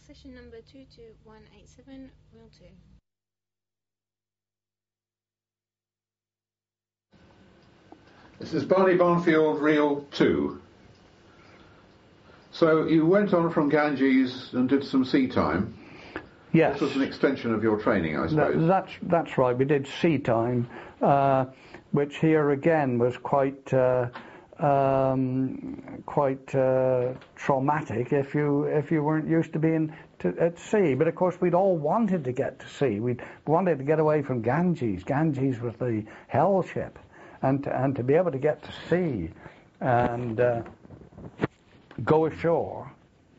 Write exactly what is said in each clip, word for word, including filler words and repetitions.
session number two two one eight seven, wheel two. This is Barney Barnfield, reel two. So you went on from Ganges and did some sea time. Yes. This was an extension of your training, I suppose. That, that's, that's right. We did sea time, uh, which here again was quite uh, um, quite uh, traumatic if you if you weren't used to being to, at sea. But of course, we'd all wanted to get to sea. We wanted to get away from Ganges. Ganges was the hell ship, and to, and to be able to get to sea and uh, go ashore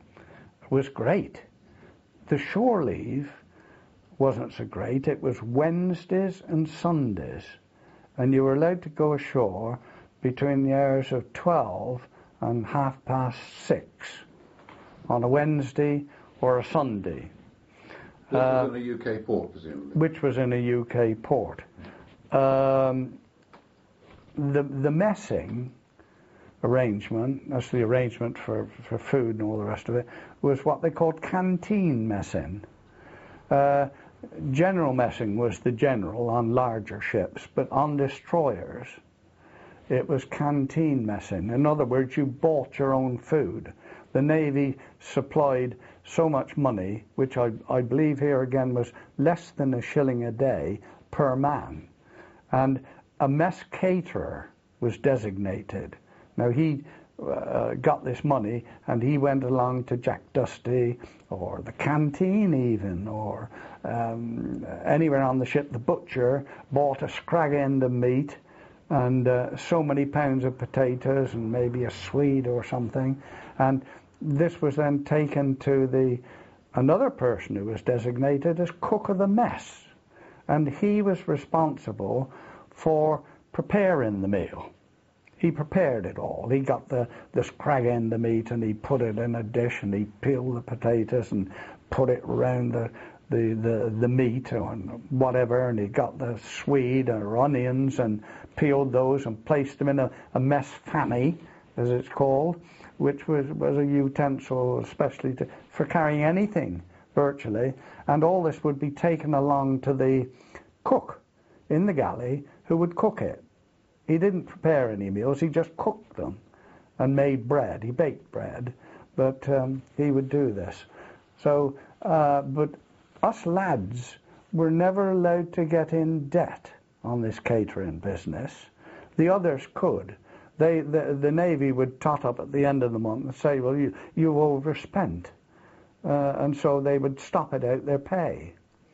was great. The shore leave wasn't so great. It was Wednesdays and Sundays, and you were allowed to go ashore between the hours of twelve and half past six on a Wednesday or a Sunday. This uh, was in a U K port, presumably. Which was in a U K port. Um, the the messing arrangement, that's the arrangement for, for food and all the rest of it, was what they called canteen messing. Uh, general messing was the general on larger ships, but on destroyers it was canteen messing. In other words, you bought your own food. The Navy supplied so much money, which I, I believe here again was less than a shilling a day per man, and a mess caterer was designated. Now, he uh, got this money, and he went along to Jack Dusty, or the canteen even, or um, anywhere on the ship. The butcher bought a scrag end of meat, and uh, so many pounds of potatoes, and maybe a swede or something. And this was then taken to the another person who was designated as cook of the mess. And he was responsible for preparing the meal. He prepared it all. He got the, the scrag end of meat and he put it in a dish and he peeled the potatoes and put it around the, the, the, the meat or whatever, and he got the swede or onions and peeled those and placed them in a, a mess fanny, as it's called, which was, was a utensil especially to, for carrying anything, virtually. And all this would be taken along to the cook in the galley who would cook it. He didn't prepare any meals, he just cooked them and made bread. He baked bread, but um, he would do this. So, uh, but us lads were never allowed to get in debt on this catering business. The others could. They, the, the Navy would tot up at the end of the month and say, well, you, you've overspent. Uh, and so they would stop it out their pay.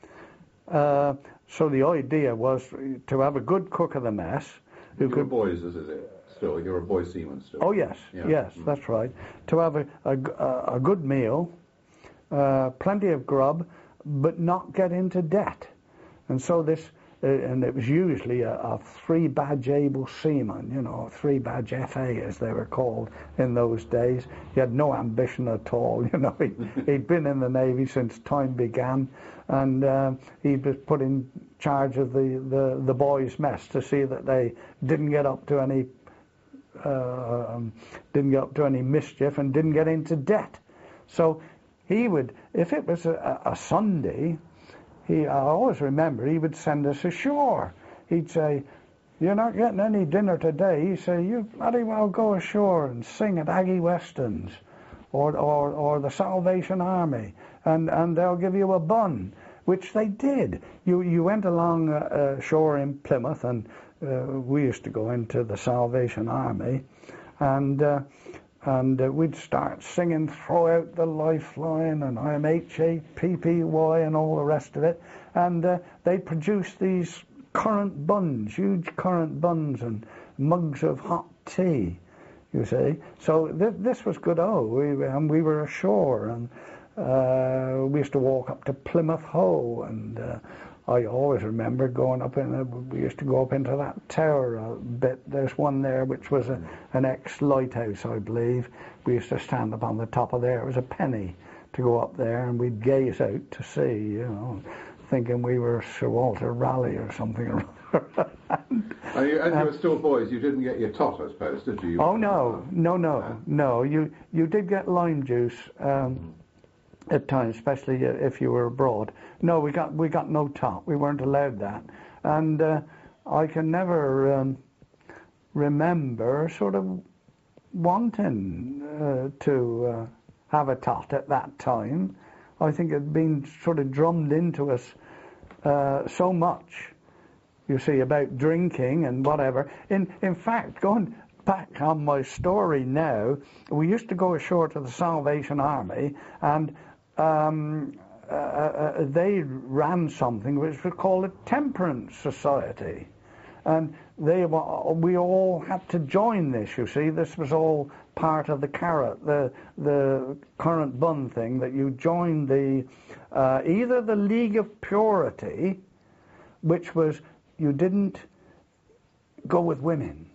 Uh, so the idea was to have a good cook of the mess. Who You're could, boys, is it? Still, you're a boy seaman still. Oh yes, yeah. yes, mm. that's right. To have a, a, a good meal, uh, plenty of grub, but not get into debt. And so this, uh, and it was usually a, a three-badge able seaman, you know, three-badge F A as they were called in those days. He had no ambition at all, you know. He, he'd been in the Navy since time began, and uh, he was put in charge of the, the, the boys' mess to see that they didn't get up to any uh, didn't get up to any mischief and didn't get into debt. So he would, if it was a, a Sunday, he I always remember he would send us ashore. He'd say, "You're not getting any dinner today." He'd say, "You bloody well go ashore and sing at Aggie Weston's or or or the Salvation Army, and and they'll give you a bun." Which they did. You you went along uh, shore in Plymouth, and uh, we used to go into the Salvation Army, and uh, and uh, we'd start singing "Throw Out the Lifeline" and "I'm H A P P Y" and all the rest of it, and uh, they'd produce these currant buns, huge currant buns, and mugs of hot tea. You see, so th- this was good. Oh, we and we were ashore, and. Uh, we used to walk up to Plymouth Hoe, and uh, I always remember going up in. A, we used to go up into that tower a bit. There's one there which was a, an ex-lighthouse, I believe. We used to stand up on the top of there. It was a penny to go up there, and we'd gaze out to sea, you know, thinking we were Sir Walter Raleigh or something. and, and, you, and you were still boys. You didn't get your tot, I suppose, did you? Oh no, no, no, no. You you did get lime juice. Um, at times, especially if you were abroad. No, we got we got no tot. We weren't allowed that, and uh, I can never um, remember sort of wanting uh, to uh, have a tot at that time. I think it had been sort of drummed into us uh, so much, you see, about drinking and whatever. In in fact, going back on my story now, we used to go ashore to the Salvation Army, and um, uh, uh, they ran something which was called a temperance society, and they we all had to join this. You see, this was all part of the carrot, the the current bun thing, that you joined the uh, either the League of Purity, which was you didn't go with women,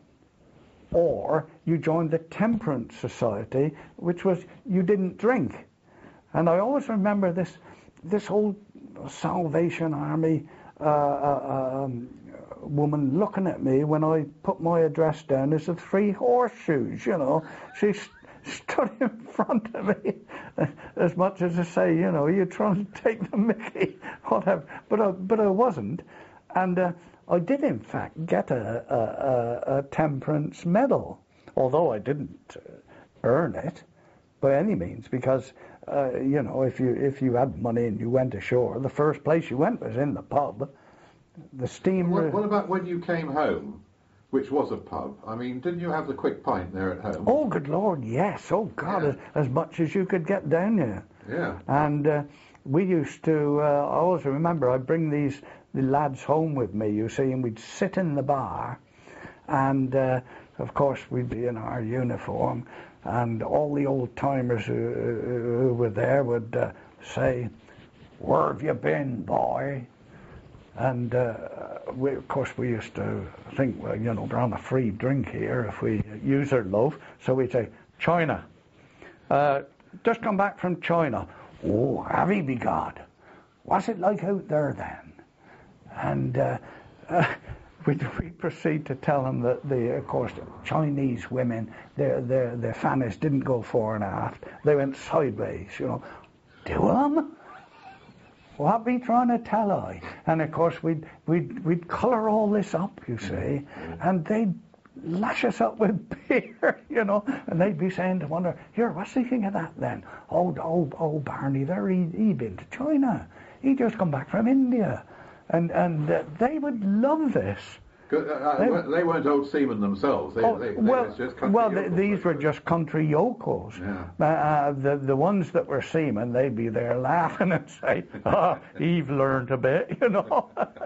or you joined the Temperance Society, which was you didn't drink. And I always remember this this old Salvation Army uh, uh, um, woman looking at me when I put my address down as the Three Horseshoes, you know. She st- stood in front of me as much as to say, you know, you're trying to take the mickey, whatever. But I, but I wasn't. And uh, I did, in fact, get a, a, a, a temperance medal, although I didn't earn it by any means, because uh, you know, if you if you had money and you went ashore, the first place you went was in the pub. The steam. What, what about when you came home, which was a pub? I mean, didn't you have the quick pint there at home? Oh, good Lord, yes. Oh, God, yeah. as, as much as you could get down there. Yeah. And uh, we used to. Uh, I always remember I'd bring these the lads home with me, you see, and we'd sit in the bar, and uh, of course we'd be in our uniform. And all the old timers who, who were there would uh, say, "Where have you been, boy?" And uh, we, of course we used to think, well, you know, we're on a free drink here if we use our loaf. So we'd say, "China. Uh, just come back from China." "Oh, have you, begod? What's it like out there then?" And uh, uh, we we proceed to tell them that the, of course, Chinese women, their their their fannies didn't go fore and aft; they went sideways. You know, do them? What be trying to tell I? And of course we'd we'd we'd colour all this up, you see, and they'd lash us up with beer, you know, and they'd be saying to one another, "Here, what's the thing of that then? Oh, oh, oh, Barney, there he he been to China. He just come back from India." And and uh, they would love this. Uh, uh, they, they weren't old seamen themselves. They, oh, they, they well, was just country well yokels, these were just country yokels. Yeah. Uh, uh, the the ones that were seamen, they'd be there laughing and say, "Ah, oh, you've learned a bit," you know.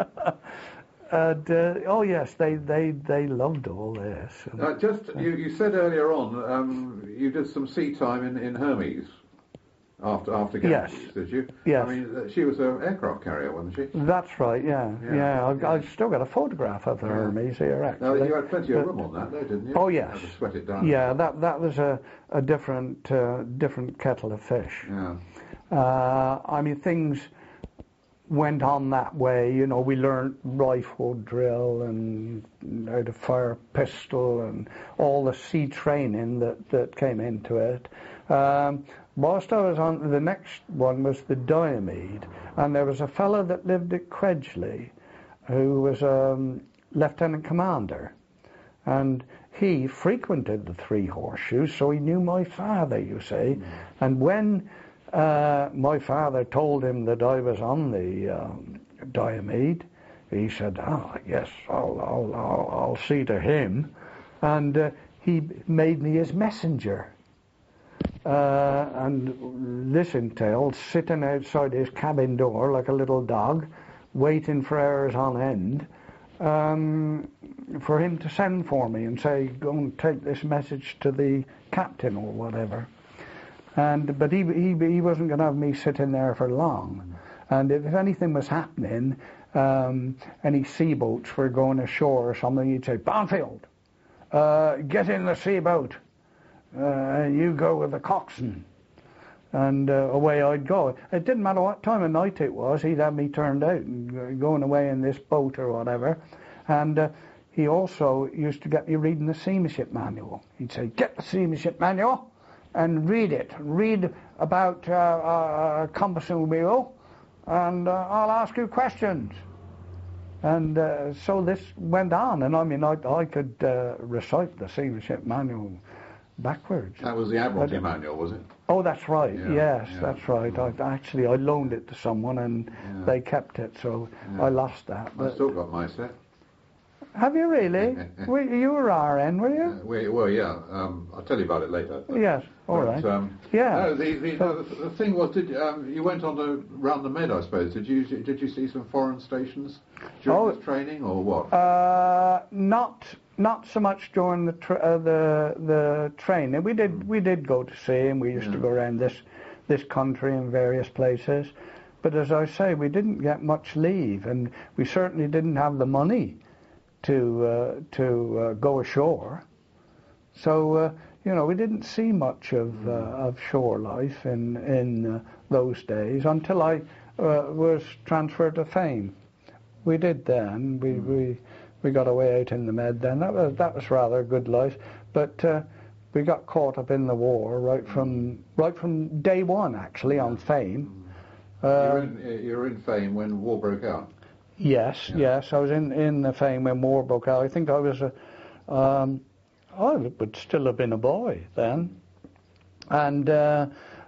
And uh, oh yes, they, they, they loved all this. Uh, just you, you said earlier on um, you did some sea time in, in Hermes. After after Ganges, yes. did you? Yes. I mean, she was an aircraft carrier, wasn't she? That's right. Yeah, yeah. yeah. I've, yeah. I've still got a photograph of the yeah. Hermes here. Actually, now you had plenty of room on that, though, didn't you? Oh yes. You had to sweat it down. Yeah, that that was a a different uh, different kettle of fish. Yeah. Uh, I mean, things went on that way. You know, we learned rifle drill and how to fire a pistol and all the sea training that that came into it. Um, Whilst I was on, the next one was the Diomede, and there was a fellow that lived at Credgley who was a um, lieutenant commander, and he frequented the Three Horseshoes, so he knew my father, you see. Mm. And when uh, my father told him that I was on the um, Diomede, he said, "Ah, yes, I'll, I'll, I'll, I'll see to him," and uh, he made me his messenger. Uh, and this entailed sitting outside his cabin door like a little dog, waiting for hours on end, um, for him to send for me and say, "Go and take this message to the captain," or whatever. And but he he he wasn't going to have me sitting there for long. And if anything was happening, um, any sea boats were going ashore or something, he'd say, "Barnfield, uh, get in the sea boat. Uh, you go with the coxswain," and uh, away I'd go. It didn't matter what time of night it was, he'd have me turned out and going away in this boat or whatever. And uh, he also used to get me reading the seamanship manual. He'd say, "Get the seamanship manual, and read it. Read about uh, a compassing wheel, and uh, I'll ask you questions. And uh, so this went on, and I mean, I, I could uh, recite the seamanship manual backwards. That was the Admiralty manual, was it? Oh, that's right. Yeah, yes, yeah. that's right. I, actually, I loaned it to someone, and Yeah. they kept it, so Yeah. I lost that. I But still got my set. have you really? were, you were R N, were you? Uh, we, well, yeah. Um, I'll tell you about it later. But, Yes. All but, right. Um, Yeah. No, the, the, So- the, the thing was, did um, you went on the round the Med? I suppose. Did you did you see some foreign stations during Oh. this training, or what? Uh, not not so much during the tra- uh, the the training. We did we did go to sea, and we used to Yeah. go around this this country in various places. But as I say, we didn't get much leave, and we certainly didn't have the money to uh, to uh, go ashore. So uh, you know, we didn't see much of uh, of shore life in in uh, those days until I uh, was transferred to Fame. We did then. We we we got away out in the Med then. That was that was rather a good life, but uh, we got caught up in the war right from right from day one actually on Fame. you, were Uh, in, uh, you were in Fame when war broke out. yes, Yeah. yes. I was in in the Fame when war broke out. I think I was a. Um, I would still have been a boy then, and uh,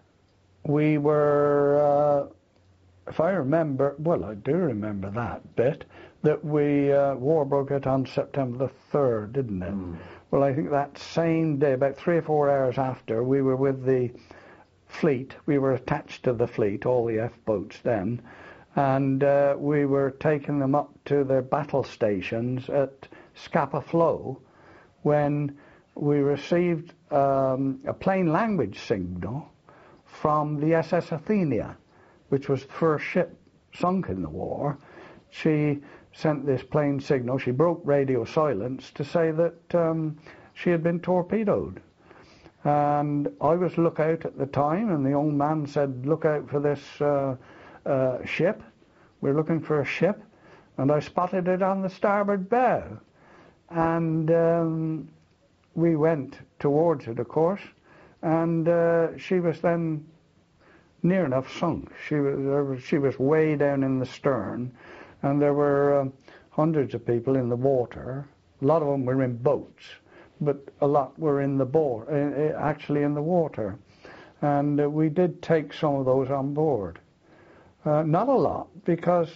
we were. Uh, If I remember, well, I do remember that bit, that we, uh, war broke out on September the third, didn't it? Mm. Well, I think that same day, about three or four hours after, we were with the fleet. We were attached to the fleet, all the F-boats then, and uh, we were taking them up to their battle stations at Scapa Flow when we received um, a plain language signal from the S S Athenia, which was the first ship sunk in the war. She sent this plain signal. She broke radio silence to say that um, she had been torpedoed. And I was lookout at the time, and the old man said, look out for this uh, uh, ship. We're looking for a ship. And I spotted it on the starboard bow. And um, we went towards it, of course. And uh, she was then near enough sunk. She was, there was she was way down in the stern, and there were uh, hundreds of people in the water. A lot of them were in boats, but a lot were in the board, uh, actually in the water. And uh, we did take some of those on board. Uh, not a lot, because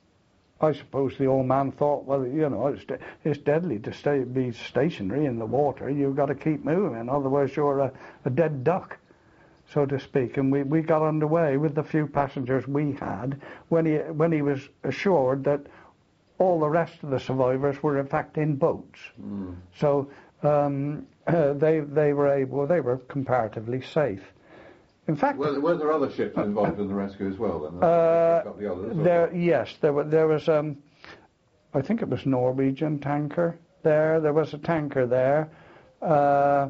I suppose the old man thought, well, you know, it's, de- it's deadly to stay be stationary in the water. You've got to keep moving, otherwise you're a, a dead duck, so to speak. And we, we got underway with the few passengers we had when he when he was assured that all the rest of the survivors were in fact in boats. Mm. So um, uh, they they were able they were comparatively safe. In fact, Were, were there other ships involved in the rescue as well? Then Uh, got the others. or- there yes there were there was um, I think it was Norwegian tanker there. There was a tanker there. Uh,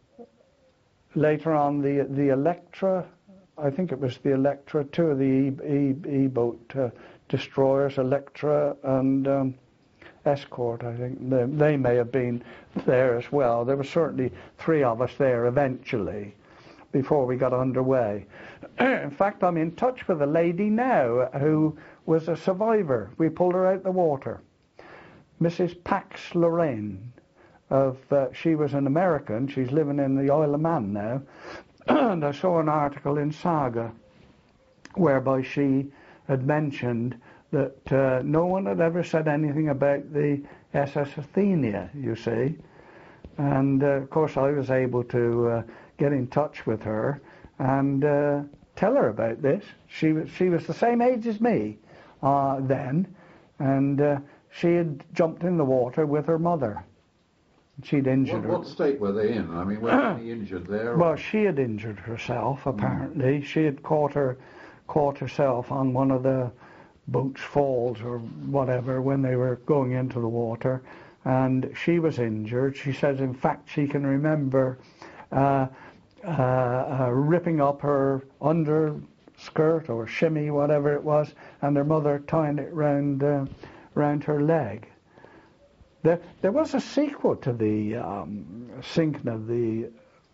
Later on, the the Electra, I think it was the Electra, two of the E, e, E-boat uh, destroyers, Electra and um, Escort, I think. They, they may have been there as well. There were certainly three of us there eventually before we got underway. In fact, I'm in touch with a lady now who was a survivor. We pulled her out the water. Missus Pax Lorraine. Of uh, she was an American. She's living in the Isle of Man now. And I saw an article in Saga whereby she had mentioned that uh, no one had ever said anything about the S S Athenia, you see. And uh, of course I was able to uh, get in touch with her and uh, tell her about this. She was, she was the same age as me uh, then, and uh, she had jumped in the water with her mother. She'd injured What, her. what state were they in? I mean, were they injured there? or- Well, she had injured herself, apparently. Mm. She had caught her, caught herself on one of the boat's falls or whatever when they were going into the water, and she was injured. She says, in fact, she can remember uh, uh, uh, ripping up her underskirt or shimmy, whatever it was, and her mother tying it round, uh, round her leg. There, there was a sequel to the um, sinking of the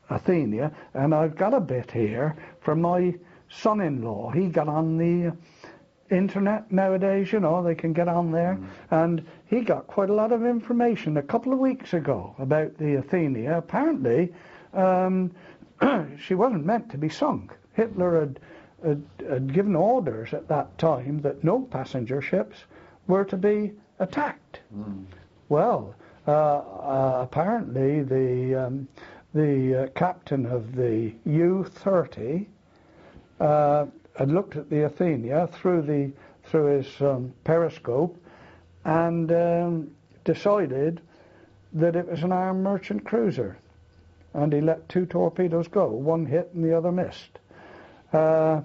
Athenia, and I've got a bit here from my son-in-law. He got on the internet nowadays, you know, they can get on there, mm. and he got quite a lot of information a couple of weeks ago about the Athenia. Apparently, um, she wasn't meant to be sunk. Hitler had, had, had given orders at that time that no passenger ships were to be attacked. Mm. Well, uh, uh, apparently the um, the uh, captain of the U thirty uh, had looked at the Athenia through the through his um, periscope and um, decided that it was an armed merchant cruiser, and he let two torpedoes go. One hit and the other missed. Uh,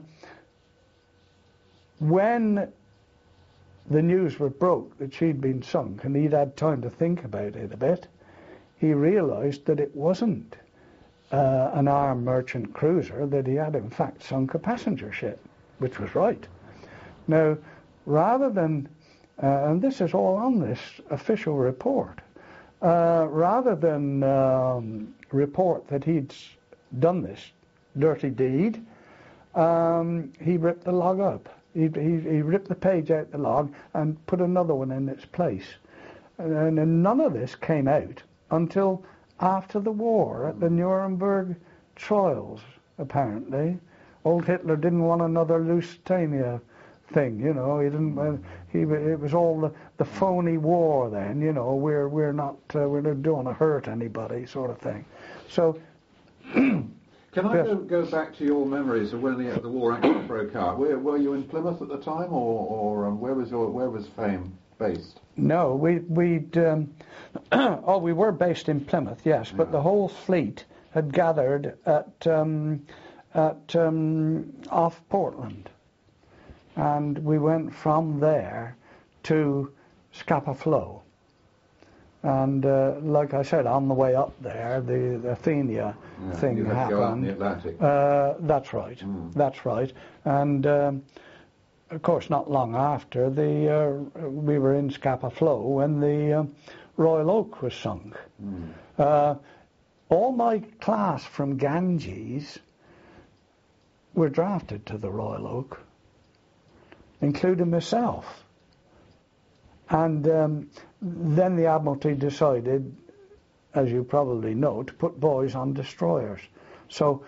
when the news was broke that she'd been sunk and he'd had time to think about it a bit, he realized that it wasn't uh, an armed merchant cruiser, that he had in fact sunk a passenger ship, which was right. Now, rather than, uh, and this is all on this official report, uh, rather than um, report that he'd done this dirty deed, um, he ripped the log up. He, he, he ripped the page out the log and put another one in its place. And, and none of this came out until after the war at the Nuremberg trials, apparently. Old Hitler didn't want another Lusitania thing, you know. He didn't. Uh, he it was all the, the phony war then, you know. We're we're not uh, we're not doing to hurt anybody, sort of thing. So. Can I go, go back to your memories of when the, the war actually broke out? Were, were you in Plymouth at the time, or, or um, where was your where was Fame based? No, we we'd um, oh we were based in Plymouth, yes, but yeah. The whole fleet had gathered at um, at um, off Portland, and we went from there to Scapa Flow. And uh, like I said, on the way up there, the, the Athenia yeah, thing you had happened. To go out in the Atlantic. Uh, that's right. Mm. That's right. And um, of course, not long after, the uh, we were in Scapa Flow when the uh, Royal Oak was sunk. Mm. Uh, all my class from Ganges were drafted to the Royal Oak, including myself. And um, then the Admiralty decided, as you probably know, to put boys on destroyers. So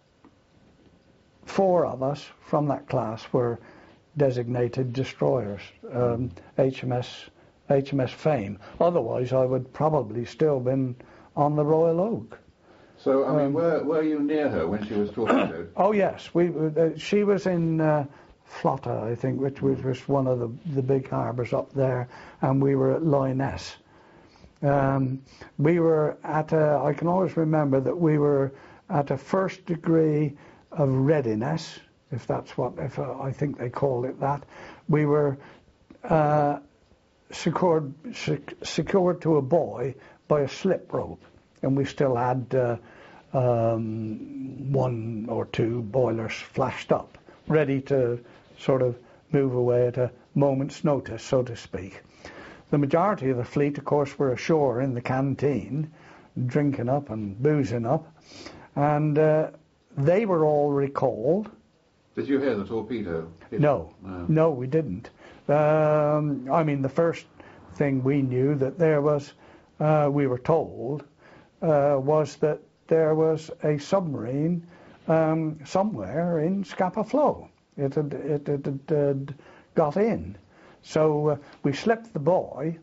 four of us from that class were designated destroyers, um, H M S H M S Fame. Otherwise, I would probably still been on the Royal Oak. So, I mean, um, were, were you near her when she was torpedoed? Oh, yes. We, uh, she was in uh, Flotta, I think, which was, was one of the, the big harbours up there, and we were at Lyonesse. Um, we were at a, I can always remember that we were at a first degree of readiness, if that's what, if uh, I think they called it that. We were uh, secured, sec- secured to a buoy by a slip rope, and we still had uh, um, one or two boilers flashed up, ready to sort of move away at a moment's notice, so to speak. The majority of the fleet, of course, were ashore in the canteen, drinking up and boozing up, and uh, they were all recalled. Did you hear the torpedo? No, no, no, we didn't. Um, I mean, the first thing we knew that there was, uh, we were told, uh, was that there was a submarine um, somewhere in Scapa Flow. It had, it, it, it had got in. So uh, we slipped the buoy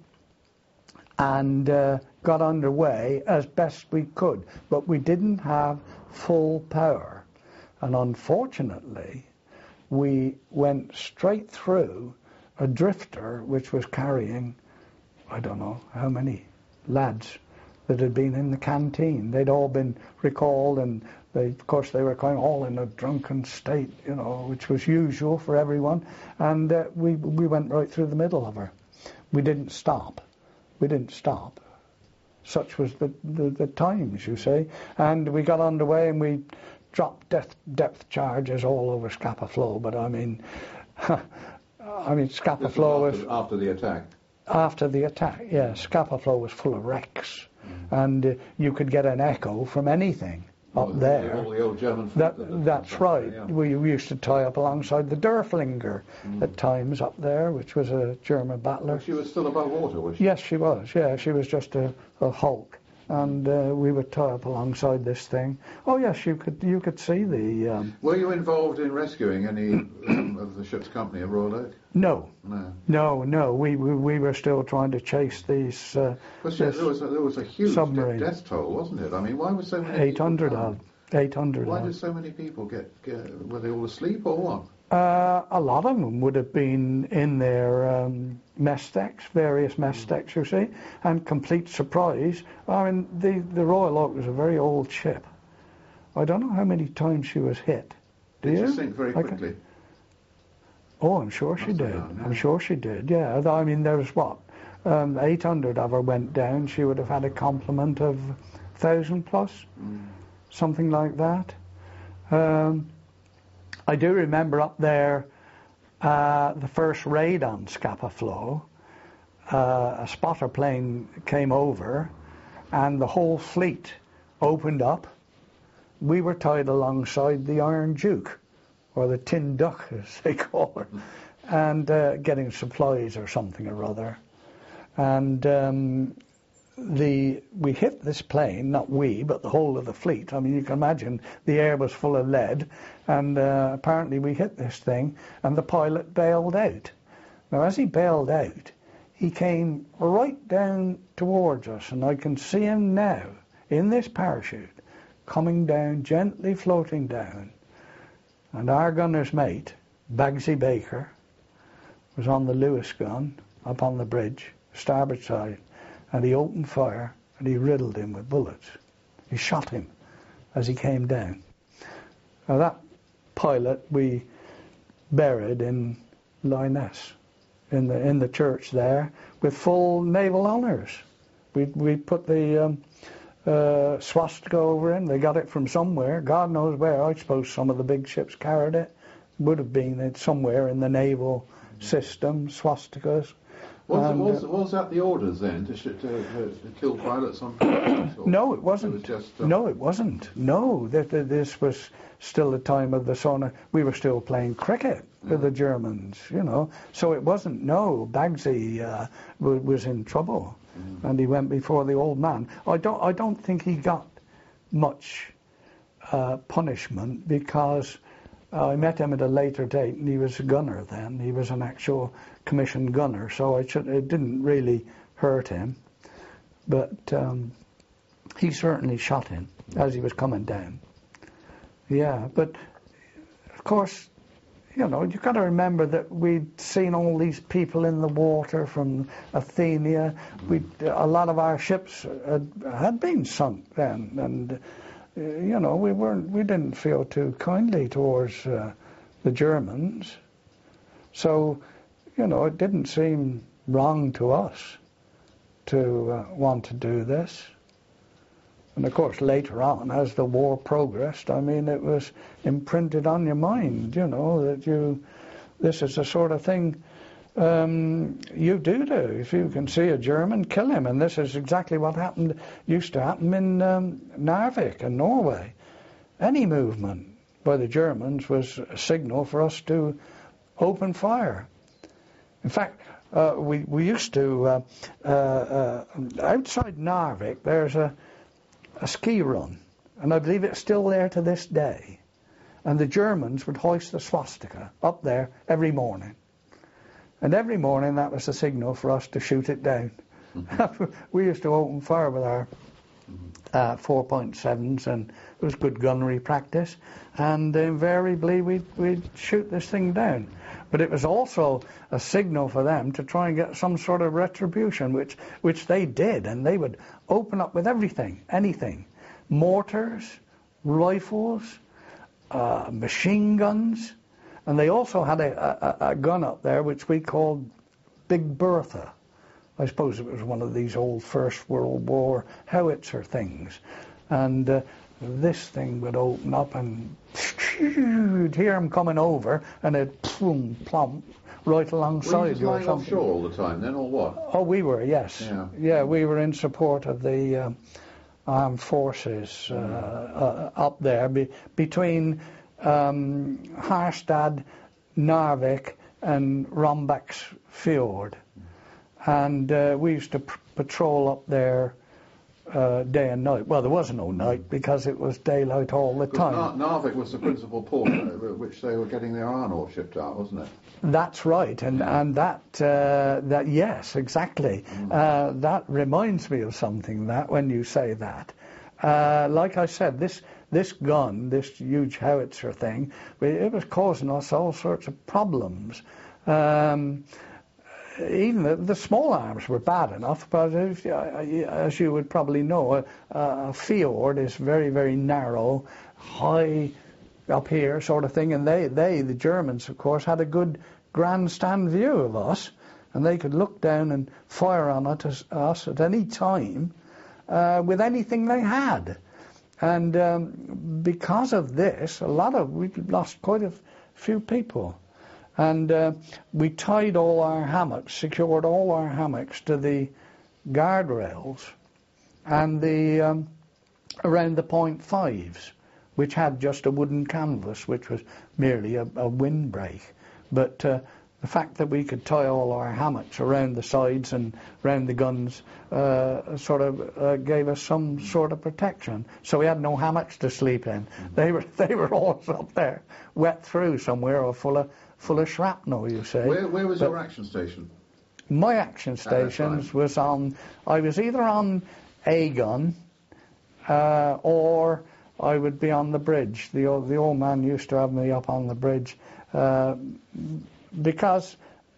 and uh, got underway as best we could, but we didn't have full power. And unfortunately, we went straight through a drifter which was carrying, I don't know how many lads that had been in the canteen. They'd all been recalled, and they, of course they were kind of all in a drunken state, you know, which was usual for everyone. And uh, we we went right through the middle of her. We didn't stop. We didn't stop. Such was the, the, the times, you see. And we got underway and we dropped depth, depth charges all over Scapa Flow. But I mean, I mean Scapa Flow was... After, after the attack? After the attack, yeah. Scapa Flow was full of wrecks. Mm. And uh, you could get an echo from anything. up Well, there. All the old German fleet That, that- that's that- right. yeah. We, we used to tie up alongside the Derflinger Mm. at times up there, which was a German battler. Well, she was still above water, was she? Yes, she was. Yeah, she was just a, a hulk, and uh, we would tie up alongside this thing. Oh yes, you could you could see the. Um, Were you involved in rescuing any um, of the ship's company at Royal Oak? no, No. no, no. We we, we were still trying to chase these. Uh, But there this was a, there was a huge submarine. de- death toll, wasn't it? I mean, why was so many? eight hundred people of. drowned? eight hundred Why of. did so many people get, get? Were they all asleep or what? Uh, a lot of them would have been in their um, mess decks, various mess decks, you see, and complete surprise. I mean, the, the Royal Oak was a very old ship. I don't know how many times she was hit. Do Did you? she sink very I can- quickly? Oh, I'm sure she Must have did. done, yeah. I'm sure she did, yeah. I mean, there was what? Um, eight hundred of her went down. She would have had a complement of one thousand plus, Mm. something like that. Um, I do remember up there uh, the first raid on Scapa Flow. Uh, a spotter plane came over and the whole fleet opened up. We were tied alongside the Iron Duke, or the Tin Duck as they call her, and uh, getting supplies or something or other. And um, the we hit this plane, not we, but the whole of the fleet. I mean, you can imagine the air was full of lead, and uh, apparently we hit this thing, and the pilot bailed out. Now, as he bailed out, he came right down towards us, and I can see him now in this parachute, coming down, gently floating down. And our gunner's mate, Bagsy Baker, was on the Lewis gun up on the bridge, starboard side. And he opened fire, and he riddled him with bullets. He shot him as he came down. Now that pilot we buried in Lyonesse, in the in the church there, with full naval honours. We we put the um, uh, swastika over him. They got it from somewhere. God knows where. I suppose some of the big ships carried it. Would have been it somewhere in the naval system, swastikas. Was, And, was, uh, was that the orders then to, sh- to, to, to kill pilots on purpose? or- No, it wasn't. It was just, uh, No, it wasn't. No, th- th- this was still the time of the sauna. We were still playing cricket with the Germans, you know. So it wasn't. No, Bagsy uh, w- was in trouble, Mm. and he went before the old man. I don't. I don't think he got much uh, punishment because uh, I met him at a later date, and he was a gunner then. He was an actual commissioned gunner, so it, should, it didn't really hurt him. But um, he certainly shot him as he was coming down. Yeah, but of course, you know, you've got to remember that we'd seen all these people in the water from Athenia. We, a lot of our ships had, had been sunk then, and uh, you know, we weren't, we didn't feel too kindly towards uh, the Germans. So, you know, it didn't seem wrong to us to uh, want to do this. And of course, later on, as the war progressed, I mean, it was imprinted on your mind, you know, that you, this is the sort of thing um, you do do. If you can see a German, kill him. And this is exactly what happened, used to happen in um, Narvik in Norway. Any movement by the Germans was a signal for us to open fire. In fact, uh, we, we used to, uh, uh, uh, outside Narvik, there's a a ski run, and I believe it's still there to this day. And the Germans would hoist the swastika up there every morning. And every morning that was the signal for us to shoot it down. Mm-hmm. We used to open fire with our uh, four point sevens, and it was good gunnery practice. And invariably we'd, we'd shoot this thing down. But it was also a signal for them to try and get some sort of retribution, which which they did, and they would open up with everything, anything. Mortars, rifles, uh, machine guns, and they also had a, a, a gun up there which we called Big Bertha. I suppose it was one of these old First World War howitzer things. And uh, this thing would open up and you'd hear him coming over, and it'd boom, plump right Were you alongside just you or lying something. offshore all the time then, or what? Oh, we were, yes. Yeah. Yeah, we were in support of the um, armed forces uh, uh, up there be, between um, Harstad, Narvik, and Rombax Fjord, and uh, we used to pr- patrol up there uh, day and night. Well, there was no night because it was daylight all the time. Nar- Narvik was the principal port at which they were getting their iron ore shipped out, wasn't it? That's right, and and that uh, that yes, exactly. Mm. Uh, that reminds me of something. That when you say that, uh, like I said, this this gun, this huge howitzer thing, it was causing us all sorts of problems. Um, even the, the small arms were bad enough, but if, as you would probably know, a, a fjord is very, very narrow, high up here sort of thing, and they, they, the Germans, of course, had a good grandstand view of us, and they could look down and fire on it as, us at any time uh, with anything they had. And um, because of this, a lot of, we lost quite a f- few people. And uh, we tied all our hammocks, secured all our hammocks to the guardrails and the um, around the point fives, which had just a wooden canvas, which was merely a, a windbreak. But uh, the fact that we could tie all our hammocks around the sides and around the guns uh, sort of uh, gave us some sort of protection. So we had no hammocks to sleep in. Mm-hmm. They were they were always up there, wet through somewhere or full of full of shrapnel, you say. Where, where was but your action station? My action stations was on. I was either on a gun uh, or I would be on the bridge. The old, the old man used to have me up on the bridge uh, because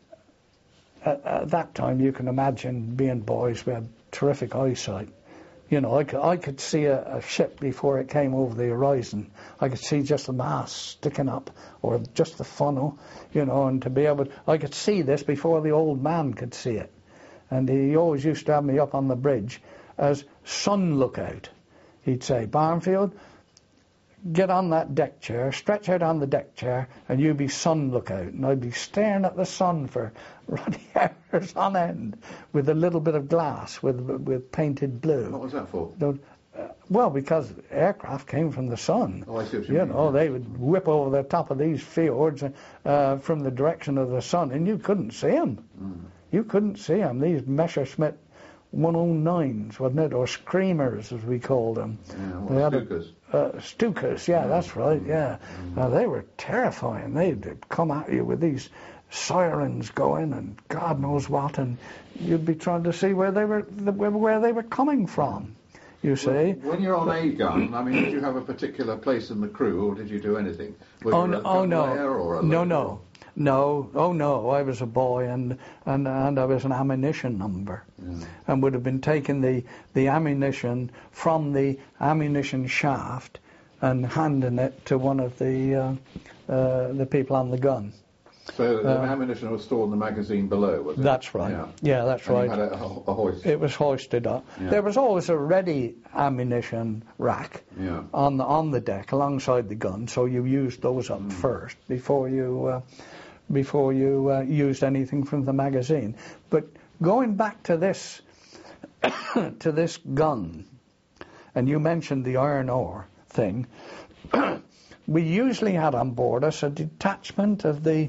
at, at that time, you can imagine, being boys, we had terrific eyesight. You know, I could, I could see a, a ship before it came over the horizon. I could see just the mast sticking up, or just the funnel, you know, and to be able, I could see this before the old man could see it. And he always used to have me up on the bridge as sun lookout. He'd say, Barnfield, get on that deck chair, stretch out on the deck chair, and you be sun lookout. And I'd be staring at the sun for ruddy hours on end with a little bit of glass with with painted blue. What was that for? Uh, well, because aircraft came from the sun. Oh, I see what you, you mean. know, they would whip over the top of these fjords uh, from the direction of the sun, and you couldn't see them. Mm. You couldn't see them. These Messerschmitt one oh nines, wasn't it, or screamers as we called them. Yeah, what, Stukas? Uh, Stukas, yeah, that's right, yeah. Mm. Uh, they were terrifying. They'd come at you with these sirens going and God knows what, and you'd be trying to see where they were, where they were coming from. You see. When, when you're on a gun, I mean, did you have a particular place in the crew, or did you do anything? Were oh you no, a oh no, or a no, local? no. No, oh no, I was a boy and, and, and I was an ammunition number yeah. and would have been taking the, the ammunition from the ammunition shaft and handing it to one of the uh, uh, the people on the gun. So the uh, ammunition was stored in the magazine below, was it? That's right. Yeah, yeah that's and right. You had a, a hoist. It was hoisted up. Yeah. There was always a ready ammunition rack yeah. on the on the deck alongside the gun, so you used those up mm. first before you uh, before you uh, used anything from the magazine. But going back to this to this gun, and you mentioned the iron ore thing, we usually had on board us a detachment of the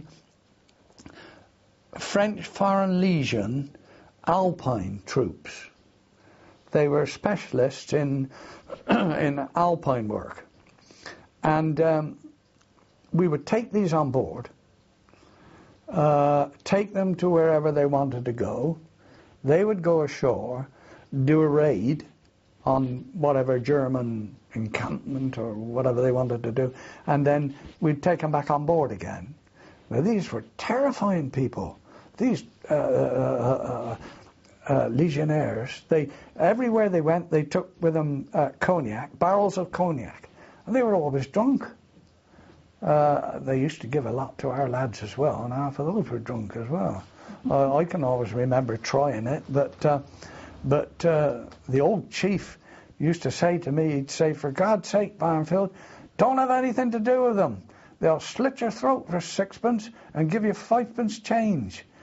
French Foreign Legion Alpine troops. They were specialists in in Alpine work, and um, we would take these on board, uh, take them to wherever they wanted to go. They would go ashore, do a raid on whatever German encampment or whatever they wanted to do, and then we'd take them back on board again. Now, these were terrifying people. These uh, uh, uh, uh, legionnaires, they everywhere they went, they took with them uh, cognac, barrels of cognac, and they were always drunk. Uh, they used to give a lot to our lads as well, and half of those were drunk as well. Uh, I can always remember trying it, but uh, but uh, the old chief used to say to me, he'd say, "For God's sake, Barnfield, don't have anything to do with them. They'll slit your throat for sixpence and give you fivepence change."